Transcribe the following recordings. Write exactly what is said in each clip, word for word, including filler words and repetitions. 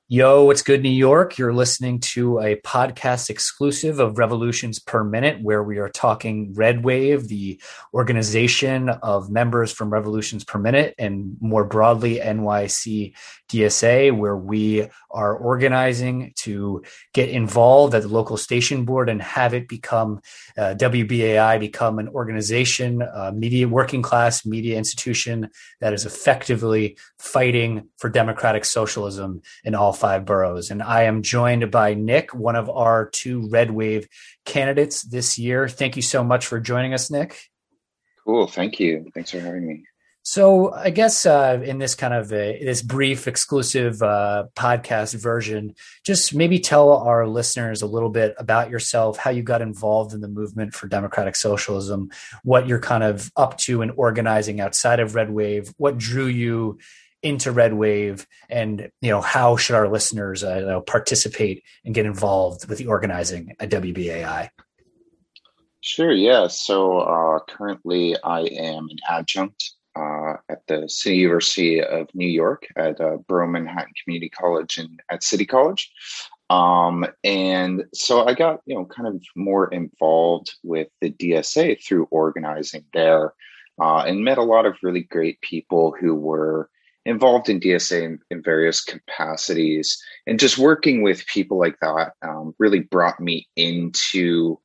Yo, what's good, New York? You're listening to a podcast exclusive of Revolutions Per Minute, where we are talking Red Wave, the organization of members from Revolutions Per Minute, and more broadly, N Y C D S A, where we are organizing to get involved at the local station board and have it become uh, W B A I become an organization, a media working class media institution that is effectively fighting for democratic socialism in all five boroughs. And I am joined by Nick, one of our two Red Wave candidates this year. Thank you so much for joining us, Nick. Cool. Thank you. Thanks for having me. So I guess uh, in this kind of a, this brief exclusive uh, podcast version, just maybe tell our listeners a little bit about yourself, how you got involved in the movement for democratic socialism, what you're kind of up to in organizing outside of Red Wave, what drew you into Red Wave, and you know how should our listeners uh, you know, participate and get involved with the organizing at W B A I? Sure. Yeah. So uh, currently, I am an adjunct uh, at the City University of New York at uh, Borough Manhattan Community College and at City College. Um, and so I got you know kind of more involved with the D S A through organizing there, uh, and met a lot of really great people who were involved in D S A in, in various capacities, and just working with people like that um, really brought me into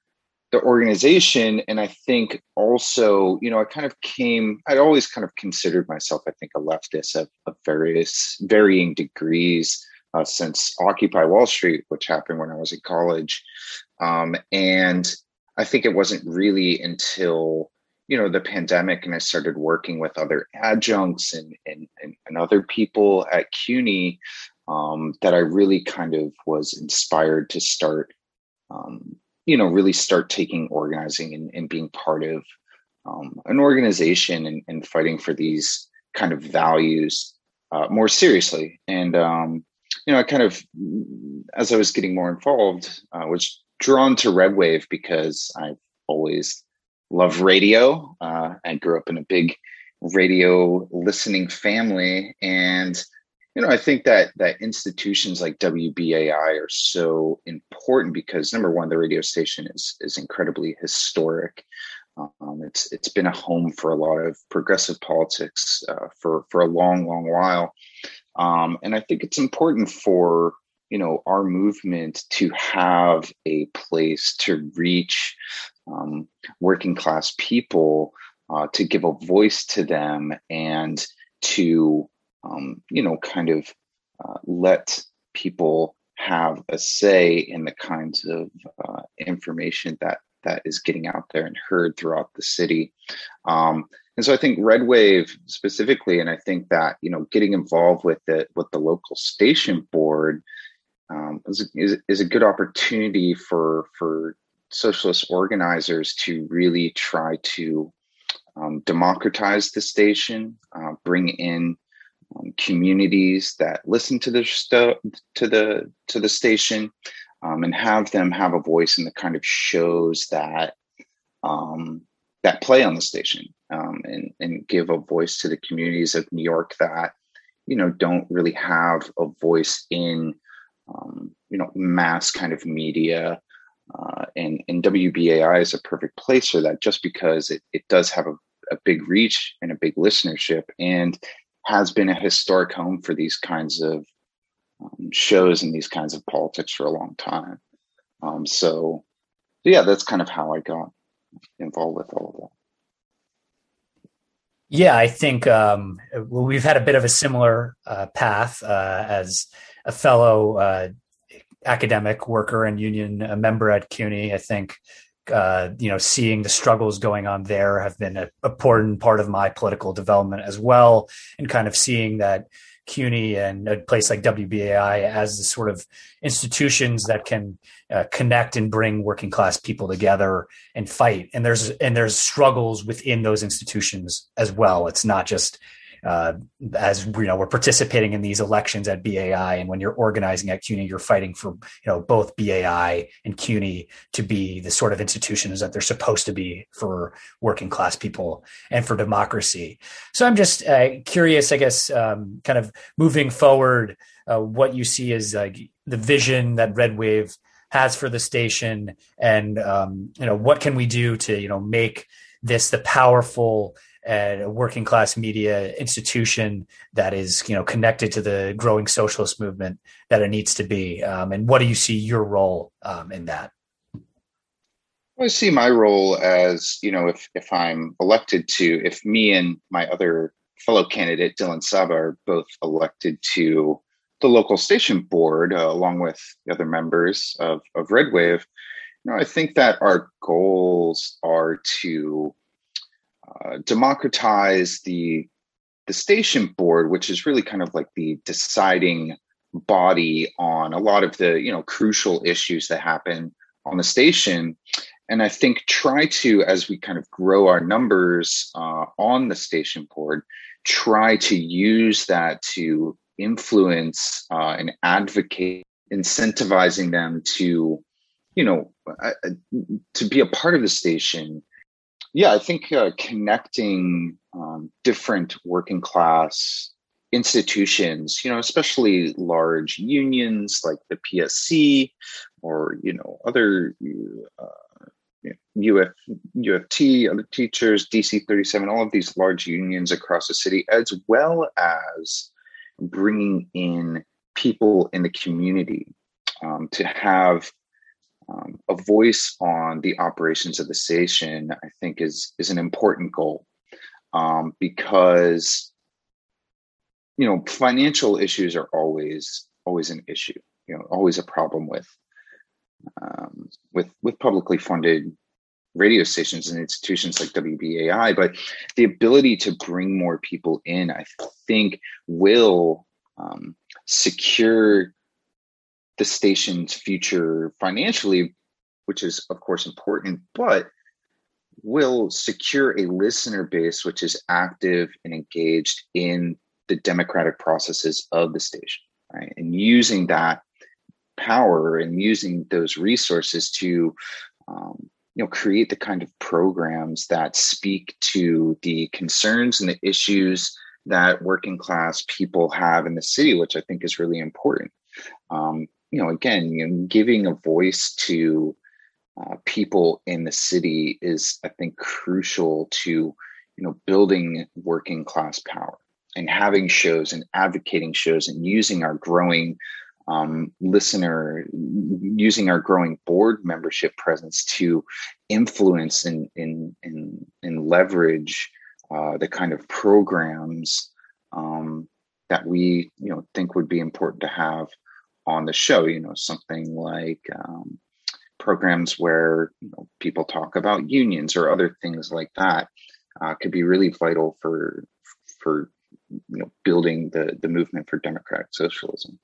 the organization. And I think also, you know, I kind of came, I'd always kind of considered myself, I think, a leftist of, of various varying degrees uh, since Occupy Wall Street, which happened when I was in college. Um, and I think it wasn't really until you know, the pandemic, and I started working with other adjuncts and and and, and other people at CUNY um, that I really kind of was inspired to start, um, you know, really start taking organizing and, and being part of um, an organization and, and fighting for these kind of values uh, more seriously. And, um, you know, I kind of, as I was getting more involved, uh, was drawn to Red Wave because I've always love radio. Uh, I grew up in a big radio listening family. And, you know, I think that that institutions like W B A I are so important because, number one, the radio station is is incredibly historic. Um, it's it's been a home for a lot of progressive politics uh, for, for a long, long while. Um, and I think it's important for you know, our movement to have a place to reach um, working class people, uh, to give a voice to them, and to, um, you know, kind of uh, let people have a say in the kinds of uh, information that that is getting out there and heard throughout the city. Um, and so I think Red Wave specifically, and I think that, you know, getting involved with the with the local station board Um, is, is, is a good opportunity for for socialist organizers to really try to um, democratize the station, uh, bring in um, communities that listen to the st- to the to the station, um, and have them have a voice in the kind of shows that um, that play on the station, um, and and give a voice to the communities of New York that you know don't really have a voice in Um, you know, mass kind of media, uh, and, and W B A I is a perfect place for that just because it, it does have a, a big reach and a big listenership and has been a historic home for these kinds of um, shows and these kinds of politics for a long time. Um, so, yeah, that's kind of how I got involved with all of that. Yeah, I think um, well, we've had a bit of a similar uh, path uh, as a fellow uh, academic worker and union a member at CUNY. I think, uh, you know, seeing the struggles going on there have been an important part of my political development as well, and kind of seeing that CUNY and a place like W B A I as the sort of institutions that can uh, connect and bring working class people together and fight. And there's and there's struggles within those institutions as well. It's not just uh, as you know, we're participating in these elections at B A I, and when you're organizing at CUNY, you're fighting for you know both B A I and CUNY to be the sort of institutions that they're supposed to be for working class people and for democracy. So I'm just uh, curious, I guess, um, kind of moving forward. uh, what you see as like the vision that Red Wave has for the station, and um, you know, what can we do to, you know, make this the powerful uh, working class media institution that is, you know, connected to the growing socialist movement that it needs to be. Um, and what do you see your role um, in that? I see my role as, you know, if if I'm elected to, if me and my other fellow candidate, Dylan Saba, are both elected to the local station board, uh, along with the other members of, of Red Wave, you know, I think that our goals are to uh, democratize the the station board, which is really kind of like the deciding body on a lot of the, you know, crucial issues that happen on the station. And I think try to, as we kind of grow our numbers uh, on the station board, try to use that to influence uh, and advocate, incentivizing them to, you know, uh, to be a part of the station. Yeah, I think uh, connecting um, different working class institutions, you know, especially large unions like the P S C or, you know, other uh, U F, U F T, other teachers, D C thirty-seven, all of these large unions across the city, as well as bringing in people in the community um, to have um, a voice on the operations of the station, I think is, is an important goal um, because, you know, financial issues are always, always an issue, you know, always a problem with, um, with, with publicly funded radio stations and institutions like W B A I, but the ability to bring more people in, I think, will um, secure the station's future financially, which is, of course, important, but will secure a listener base which is active and engaged in the democratic processes of the station, right? And using that power and using those resources to um, you know, create the kind of programs that speak to the concerns and the issues that working class people have in the city, which I think is really important. Um, you know, again, you know, giving a voice to uh, people in the city is, I think, crucial to, you know, building working class power and having shows and advocating shows and using our growing Um, listener, using our growing board membership presence to influence and, and, and, and leverage uh, the kind of programs um, that we, you know, think would be important to have on the show. You know, something like um, programs where, you know, people talk about unions or other things like that uh, could be really vital for for you know building the the movement for democratic socialism.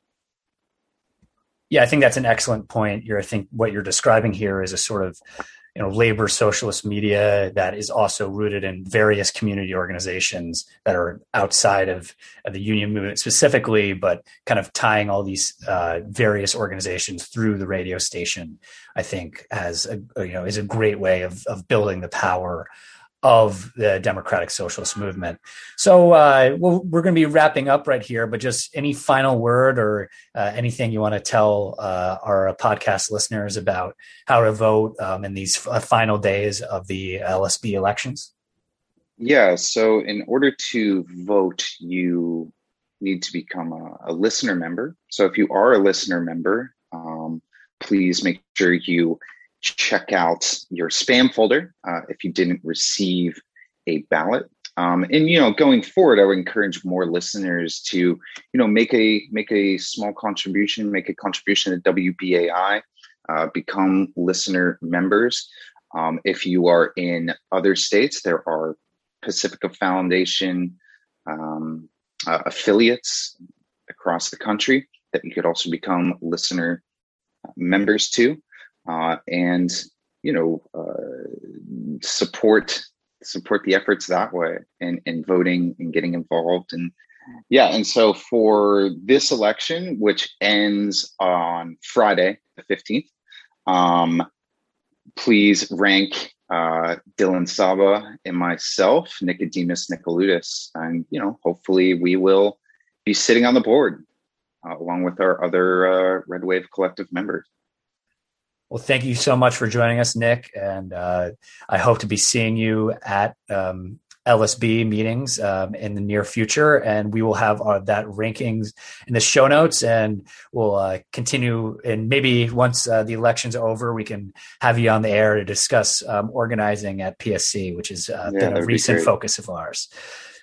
Yeah, I think that's an excellent point. You're, I think what you're describing here is a sort of, you know, labor socialist media that is also rooted in various community organizations that are outside of, of the union movement specifically, but kind of tying all these uh, various organizations through the radio station, I think has a, you know, is a great way of of building the power of the democratic socialist movement. So uh, we'll, we're going to be wrapping up right here, but just any final word or uh, anything you want to tell uh, our podcast listeners about how to vote um, in these f- final days of the L S B elections? Yeah, so in order to vote, you need to become a, a listener member. So if you are a listener member, um, please make sure you check out your spam folder uh, if you didn't receive a ballot. Um, and, you know, going forward, I would encourage more listeners to, you know, make a make a small contribution, make a contribution to W B A I, uh, become listener members. Um, if you are in other states, there are Pacifica Foundation um, uh, affiliates across the country that you could also become listener members to. Uh, and, you know, uh, support support the efforts that way and, and voting and getting involved. And yeah, and so for this election, which ends on Friday, the fifteenth, um, please rank uh, Dylan Saba and myself, Nicodemus Nicoludis. And, you know, hopefully we will be sitting on the board uh, along with our other uh, Red Wave Collective members. Well, thank you so much for joining us, Nick. And uh, I hope to be seeing you at um, L S B meetings um, in the near future. And we will have uh, that rankings in the show notes, and we'll uh, continue. And maybe once uh, the election's over, we can have you on the air to discuss um, organizing at P S C, which has uh, yeah, been a recent be focus of ours.